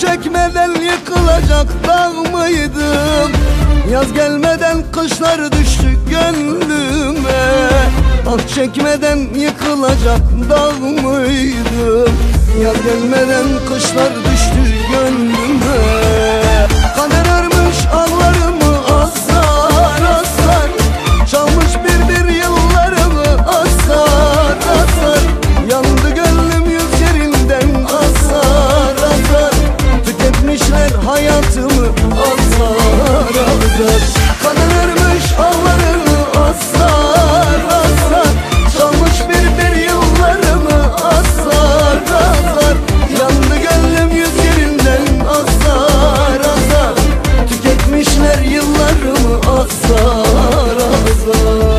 çekmeden yıkılacak dağ mıydım? Yaz gelmeden kışlar düştü gönlüme. Ah çekmeden yıkılacak dağ mıydım? Yaz gelmeden kışlar düştü gönlüme. Kader örmüş ağlarımı asar asar, çalmış bir yıllarımı asar asar. Yandı gönlüm yüz yerinden asar asar. Tüketmişler hayatımı asar asar. Kader örmüş ağlarımı asar asar, çalmış bir yıllarımı asar asar. Yandı gönlüm yüz yerinden asar asar. Tüketmişler yıllarımı asar asar.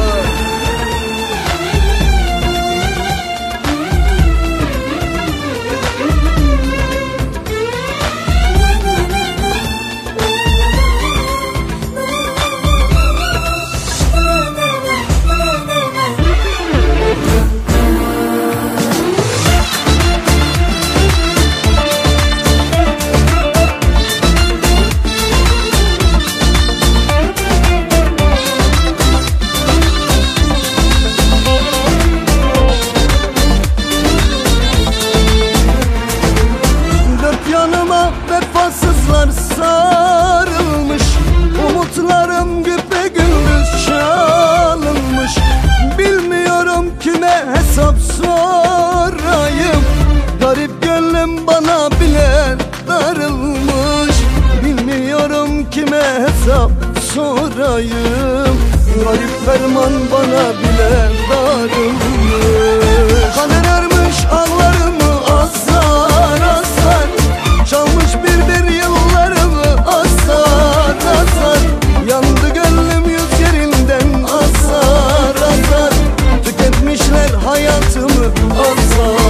Yanıma vefasızlar sarılmış, umutlarım güpegündüz çalınmış. Bilmiyorum kime hesap sorayım, garip gönlüm bana bile darılmış. Bilmiyorum kime hesap sorayım, garip ferman bana bile darılmış. Kader örmüş ağlarımı asar asar, çalmış bir yıllarımı asar asar. Yandı gönlüm yüz yerinden asar asar. Tüketmişler hayatımı asar